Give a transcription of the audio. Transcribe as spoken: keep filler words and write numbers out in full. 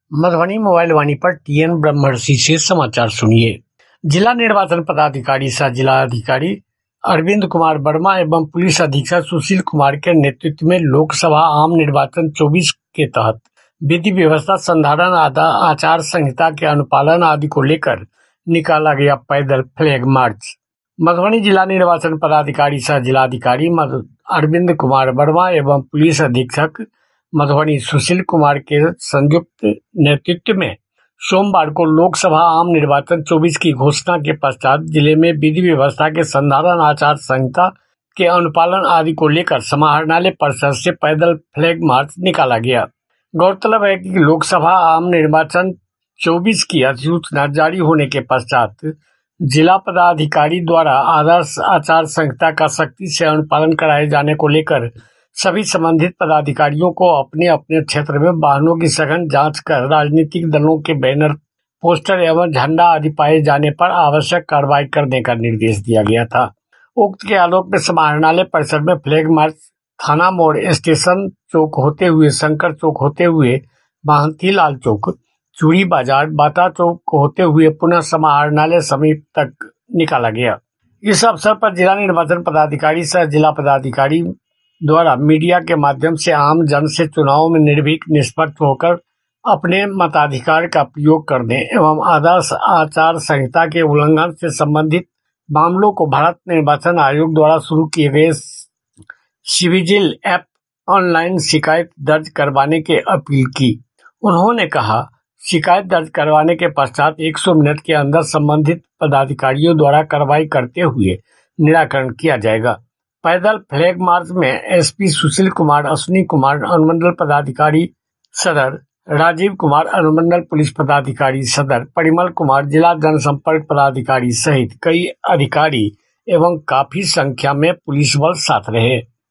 Madhubani mobile वाणी पर TN ब्रह्मर्षि से समाचार सुनिए। जिला निर्वाचन पदाधिकारी सह जिलाधिकारी अरविंद कुमार वर्मा एवं पुलिस अधीक्षक सुशील कुमार के नेतृत्व में लोकसभा आम निर्वाचन चौबीस के तहत विधि व्यवस्था संधारण आचार संहिता के अनुपालन आदि को लेकर निकाला गया पैदल फ्लैग मार्च। मधुबनी जिला निर्वाचन पदाधिकारी सह जिलाधिकारी अरविंद कुमार वर्मा एवं पुलिस अधीक्षक मधुबनी सुशील कुमार के संयुक्त नेतृत्व में सोमवार को लोकसभा आम निर्वाचन चौबीस की घोषणा के पश्चात जिले में विधि व्यवस्था के संधारण आचार संहिता के अनुपालन आदि को लेकर समाहरणालय परिसर से पैदल फ्लैग मार्च निकाला गया। गौरतलब है कि लोकसभा आम निर्वाचन चौबीस की अधिसूचना जारी होने के पश्चात जिला पदाधिकारी द्वारा आदर्श आचार संहिता का सख्ती से अनुपालन कराए जाने को लेकर सभी संबंधित पदाधिकारियों को अपने अपने क्षेत्र में वाहनों की सघन जांच कर राजनीतिक दलों के बैनर, पोस्टर एवं झंडा आदि पाए जाने पर आवश्यक कार्रवाई करने का निर्देश दिया गया था। उक्त के आलोक में समाहरणालय परिसर में फ्लैग मार्च थाना मोड़, स्टेशन चौक होते हुए शंकर चौक होते हुए महंती लाल चौक, चूड़ी बाजार, बाता चौक होते हुए पुनः समाहरणालय समीप तक निकाला गया। इस अवसर पर जिला निर्वाचन पदाधिकारी सह जिला पदाधिकारी द्वारा मीडिया के माध्यम से आम जन से चुनाव में निर्भीक निष्पक्ष होकर अपने मताधिकार का प्रयोग करने एवं आदर्श आचार संहिता के उल्लंघन से संबंधित मामलों को भारत निर्वाचन आयोग द्वारा शुरू किए गए सिविजिल ऐप ऑनलाइन शिकायत दर्ज करवाने की अपील की। उन्होंने कहा, शिकायत दर्ज करवाने के पश्चात सौ मिनट के अंदर संबंधित पदाधिकारियों द्वारा कार्रवाई करते हुए निराकरण किया जाएगा। पैदल फ्लैग मार्च में एसपी सुशील कुमार, अश्विनी कुमार अनुमंडल पदाधिकारी सदर, राजीव कुमार अनुमंडल पुलिस पदाधिकारी सदर, परिमल कुमार जिला जनसंपर्क पदाधिकारी सहित कई अधिकारी एवं काफी संख्या में पुलिस बल साथ रहे।